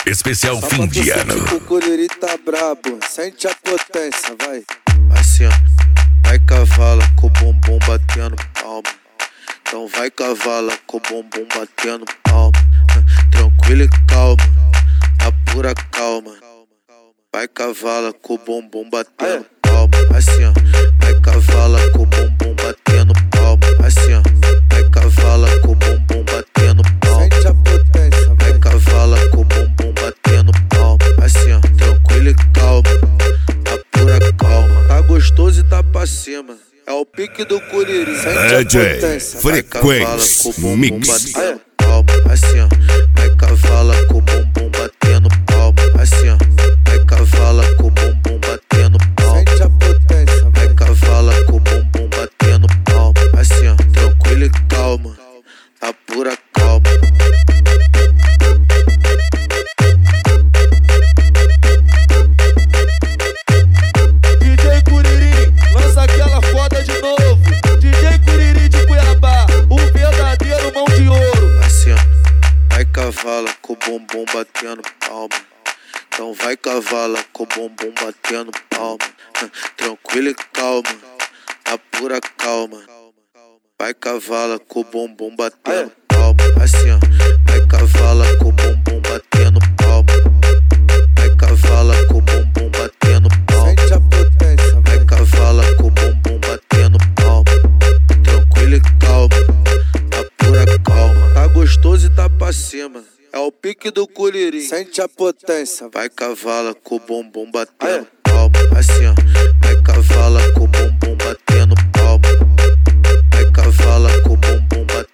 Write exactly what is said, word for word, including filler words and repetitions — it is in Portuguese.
Especial fim de ano. O Curiri tá brabo, sente a potência, vai. Assim, ó, vai cavala com o bumbum batendo palma. Então vai cavala com o bumbum batendo palma. Tranquilo e calma, a pura calma. Vai cavala com o bumbum batendo palma. Assim, ó, vai cavala com o bumbum batendo palma. Assim, ó, vai cavala com o bumbum batendo palma. Sente a potência, vai cavala com o bumbum batendo palma. Assim, ó, tranquilo e calma, a pura calma. Tá gostoso e tá pra cima. É o pique do Curiri. Sente a potência. Frequência Mix. Batendo palma. Assim, ó, vai cavala com o bumbum batendo palma. Assim, ó, vai cavala com o bumbum batendo palma. Sente a potência, vai cavala com o bumbum batendo palma. Assim, ó, tranquilo e calma, a pura calma. D J Curiri, lança aquela foda de novo. D J Curiri de Cuiabá, o verdadeiro mão de ouro. Assim, ó, vai cavala com o bumbum batendo palma. Então vai cavala com o bumbum batendo palma. Tranquilo e calma, a pura calma. Vai cavala com o bumbum batendo palma. Assim, ó, vai cavala com o bumbum batendo palma. Vai cavala com o bumbum batendo palma. Sente a potência, vai cavala com o bumbum batendo palma. Tranquilo e calma, a pura calma. Tá gostoso e tá pra cima. É o pique do Curiri. Sente a potência, vai cavala com o bumbum batendo palma. Assim, ó, vai cavala com o bumbum batendo palma. Vai cavala com o bumbum batendo